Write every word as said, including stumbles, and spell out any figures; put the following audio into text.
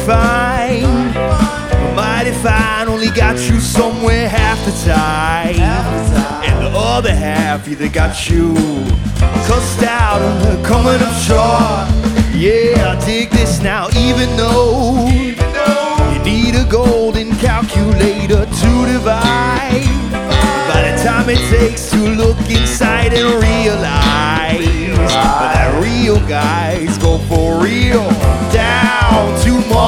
fine, mighty fine. Only got you somewhere half the time, and the other half either got you cussed out or coming up short. Yeah, I dig this now, even though you need a golden calculator to divide. By the time it takes to look inside and realize that real guys go for real down to more.